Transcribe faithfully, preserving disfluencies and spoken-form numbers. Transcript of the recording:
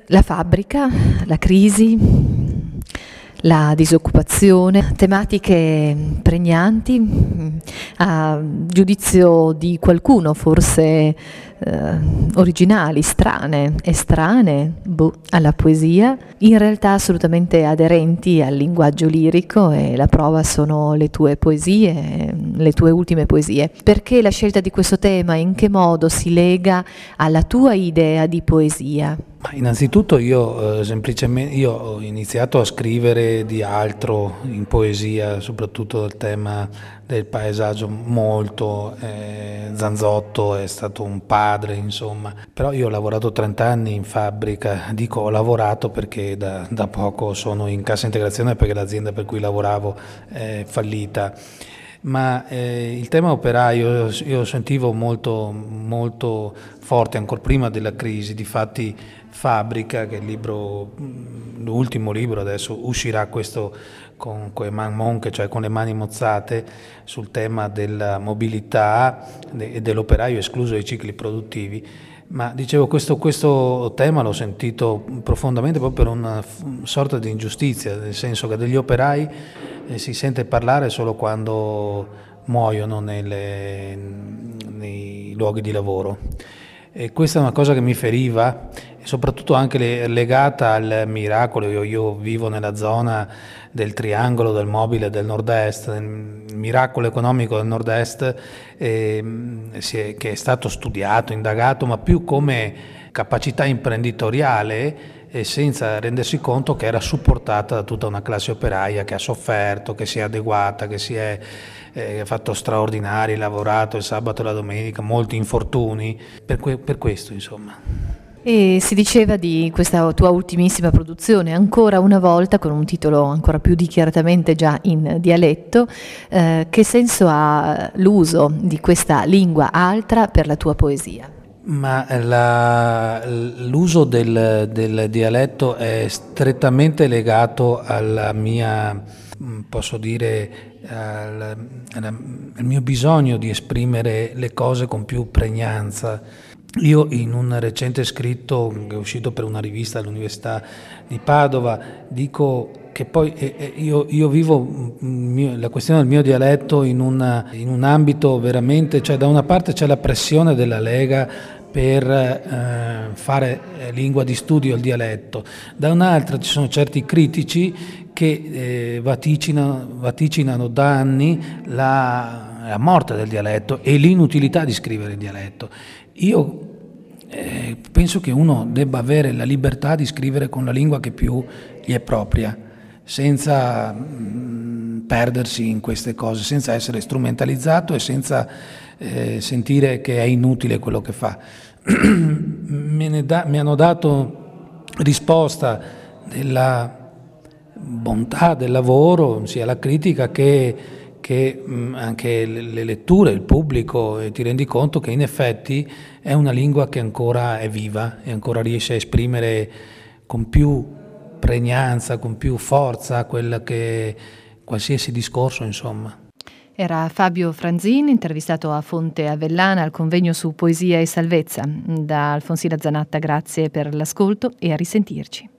La fabbrica, la crisi, la disoccupazione, tematiche pregnanti, a giudizio di qualcuno forse eh, originali, strane, estranee boh, alla poesia, in realtà assolutamente aderenti al linguaggio lirico, e la prova sono le tue poesie, le tue ultime poesie. Perché la scelta di questo tema? In che modo si lega alla tua idea di poesia? Ma innanzitutto io eh, semplicemente io ho iniziato a scrivere di altro in poesia, soprattutto del tema del paesaggio molto, eh, Zanzotto è stato un padre, insomma, però io ho lavorato trenta anni in fabbrica, dico ho lavorato perché da, da poco sono in cassa integrazione perché l'azienda per cui lavoravo è fallita. Ma eh, il tema operaio io sentivo molto, molto forte ancora prima della crisi. Difatti Fabbrica, che è il libro, l'ultimo libro, adesso uscirà questo con quei man monche, cioè con le mani mozzate, sul tema della mobilità e dell'operaio escluso dai cicli produttivi. Ma dicevo, questo, questo tema l'ho sentito profondamente proprio per una sorta di ingiustizia, nel senso che degli operai eh, si sente parlare solo quando muoiono nelle, nei luoghi di lavoro. E questa è una cosa che mi feriva, e soprattutto anche le, legata al miracolo. Io, io vivo nella zona del triangolo del mobile del nord-est, il miracolo economico del nord-est, eh, si è, che è stato studiato, indagato, ma più come capacità imprenditoriale, e senza rendersi conto che era supportata da tutta una classe operaia che ha sofferto, che si è adeguata, che si è eh, fatto straordinari, lavorato il sabato e la domenica, molti infortuni, per, que- per questo insomma. E si diceva di questa tua ultimissima produzione, ancora una volta, con un titolo ancora più dichiaratamente già in dialetto, eh, che senso ha l'uso di questa lingua altra per la tua poesia? Ma la, l'uso del, del dialetto è strettamente legato alla mia, posso dire, al, al mio bisogno di esprimere le cose con più pregnanza. Io in un recente scritto che è uscito per una rivista all'Università di Padova dico che poi eh, io, io vivo mio, la questione del mio dialetto in, una, in un ambito veramente, cioè da una parte c'è la pressione della Lega per eh, fare lingua di studio il dialetto, da un'altra ci sono certi critici che eh, vaticinano, vaticinano da anni la, la morte del dialetto e l'inutilità di scrivere il dialetto. Io eh, penso che uno debba avere la libertà di scrivere con la lingua che più gli è propria, senza mh, perdersi in queste cose, senza essere strumentalizzato e senza eh, sentire che è inutile quello che fa. Me ne da, mi hanno dato risposta della bontà del lavoro, sia la critica che, che mh, anche le letture, il pubblico, e ti rendi conto che in effetti è una lingua che ancora è viva e ancora riesce a esprimere con più pregnanza, con più forza quella che qualsiasi discorso, insomma. Era Fabio Franzin, intervistato a Fonte Avellana al convegno su poesia e salvezza. Da Alfonsina Zanatta, grazie per l'ascolto e a risentirci.